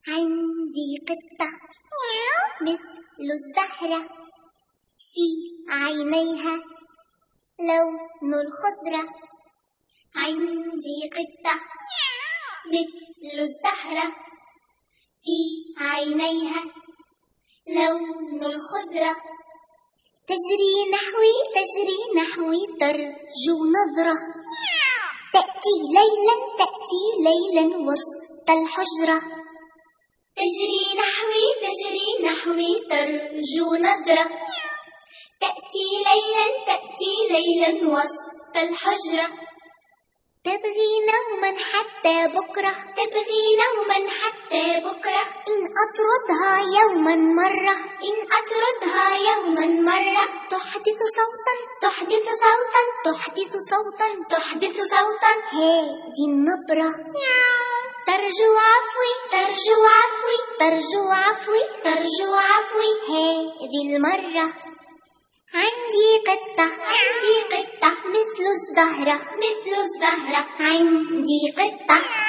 عندي قطة مثل الزهرة، في عينيها لون الخضرة. عندي قطة مثل الزهرة، في عينيها لون الخضرة. تجري نحوي ترجو نظرة، تأتي ليلا وسط الحجرة. تجري نحوي ترجو نظرة، تأتي ليلا وسط الحجرة. تبغي نوما حتى بكرة، إن أطردها يوما مرة، تحدث صوتا هذه النبرة. ترجو عفوي هذه المرة. عندي قطة مثل الزهرة، عندي قطة